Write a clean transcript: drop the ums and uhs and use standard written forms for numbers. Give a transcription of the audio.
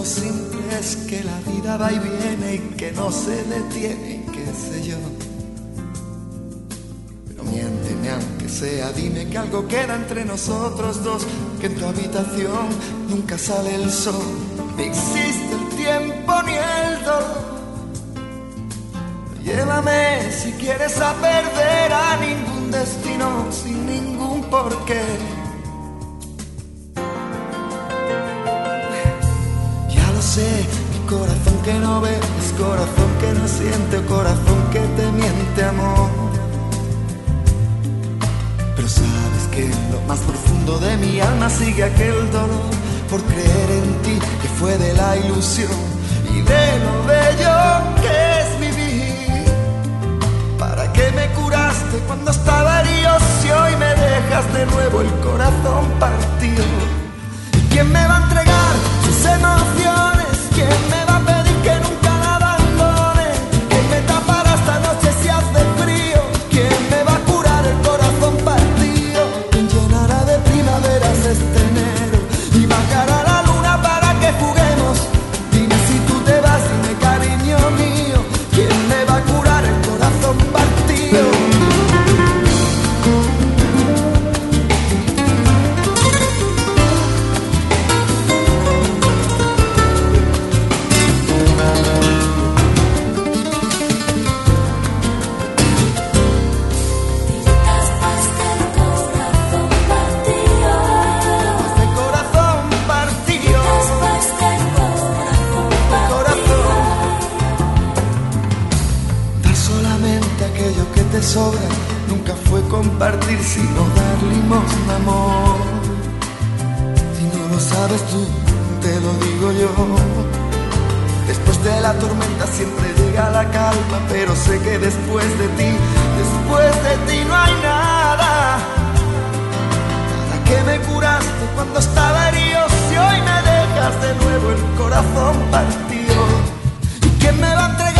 lo simple es que la vida va y viene y que no se detiene, qué sé yo. Pero miénteme aunque sea, dime que algo queda entre nosotros dos, que en tu habitación nunca sale el sol, ni existe el tiempo ni el dolor. Llévame si quieres a perder a ningún destino sin ningún porqué. Ya lo sé, mi corazón que no ve es corazón que no siente o corazón que te miente, amor. Pero sabes que en lo más profundo de mi alma sigue aquel dolor por creer en ti, que fue de la ilusión y de lo bello que es vivir. ¿Para qué me curaste cuando estaba herido si hoy me dejas de nuevo el corazón partido? ¿Y quién me va a entregar sus emociones? ¿Quién me va a pedir que nunca la abandone? ¿Quién me tapará esta noche si hace frío? ¿Quién me va a curar el corazón partido? ¿Quién llenará de primaveras este enero y bajará la luna para que juguemos? Dime si tú te vas, dime cariño mío, ¿quién me va a curar el corazón partido? Sobra, nunca fue compartir sino dar limosna, amor. Si no lo sabes tú, te lo digo yo. Después de la tormenta siempre llega la calma, pero sé que después de ti no hay nada. ¿Para qué me curaste cuando estaba herido si hoy me dejas de nuevo el corazón partido? ¿Y quién me va a entregar